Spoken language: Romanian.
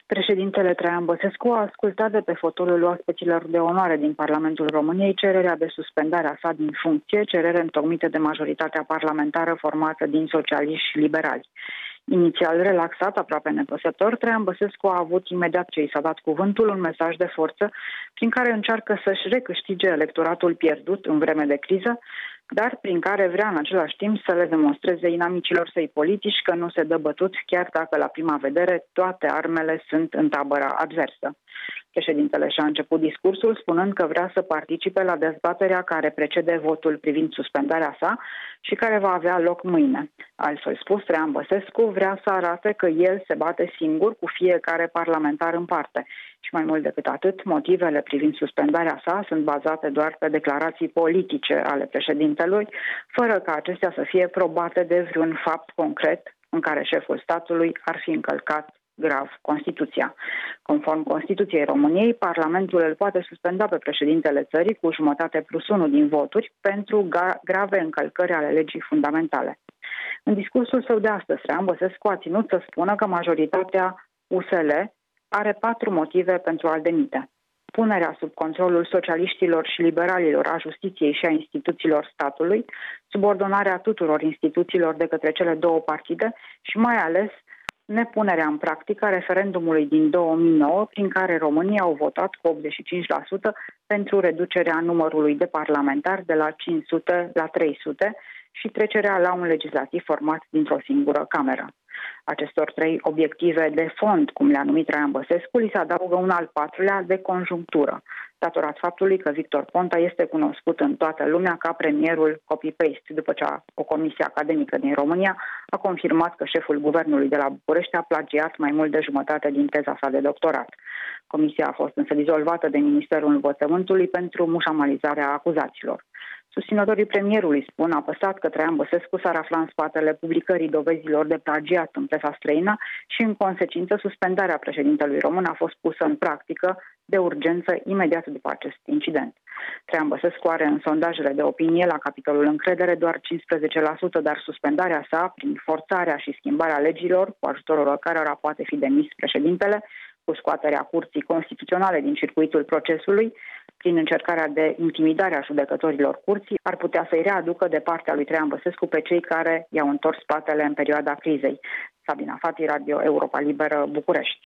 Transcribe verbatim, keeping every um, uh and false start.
Președintele Traian Băsescu a ascultat de pe fotoliul oaspeților de onoare din Parlamentul României cererea de suspendare a sa din funcție, cerere întocmită de majoritatea parlamentară formată din socialiști și liberali. Inițial relaxat, aproape nepăsător, Traian Băsescu a avut imediat ce i s-a dat cuvântul un mesaj de forță prin care încearcă să-și recâștige electoratul pierdut în vreme de criză, dar prin care vrea în același timp să le demonstreze inamicilor săi politici că nu se dă bătut, chiar dacă la prima vedere toate armele sunt în tabăra adversă. Președintele și-a început discursul spunând că vrea să participe la dezbaterea care precede votul privind suspendarea sa și care va avea loc mâine. Altfel spus, Traian Băsescu vrea să arate că el se bate singur cu fiecare parlamentar în parte. Și mai mult decât atât, motivele privind suspendarea sa sunt bazate doar pe declarații politice ale președintelui, fără ca acestea să fie probate de vreun fapt concret în care șeful statului ar fi încălcat grav Constituția. Conform Constituției României, Parlamentul îl poate suspenda pe președintele țării cu jumătate plus unu din voturi pentru grave încălcări ale legii fundamentale. În discursul său de astăzi, Traian Băsescu a ținut să spună că majoritatea U S L are patru motive pentru a-l demite: punerea sub controlul socialiștilor și liberalilor a justiției și a instituțiilor statului, subordonarea tuturor instituțiilor de către cele două partide și mai ales nepunerea în practică a referendumului din două mii nouă, prin care românii au votat cu optzeci și cinci la sută pentru reducerea numărului de parlamentari de la cinci sute la trei sute și trecerea la un legislativ format dintr-o singură cameră. Acestor trei obiective de fond, cum le-a numit Traian Băsescu, li se adaugă un al patrulea de conjunctură, datorat faptului că Victor Ponta este cunoscut în toată lumea ca premierul copy-paste, după ce o comisie academică din România a confirmat că șeful guvernului de la București a plagiat mai mult de jumătate din teza sa de doctorat. Comisia a fost însă dizolvată de Ministerul Învățământului pentru mușamalizarea acuzaților. Susținătorii premierului spun apăsat că Traian Băsescu s-ar afla în spatele publicării dovezilor de plagiat în presa străină și, în consecință, suspendarea președintelui român a fost pusă în practică de urgență imediat după acest incident. Traian Băsescu are în sondajele de opinie la capitolul încredere doar cincisprezece la sută, dar suspendarea sa, prin forțarea și schimbarea legilor, cu ajutorul cărora poate fi demis președintele, cu scoaterea Curții Constituționale din circuitul procesului, prin încercarea de intimidare a judecătorilor curții, ar putea să-i readucă de partea lui Traian Băsescu pe cei care i-au întors spatele în perioada crizei. Sabina Fati, Radio Europa Liberă, București.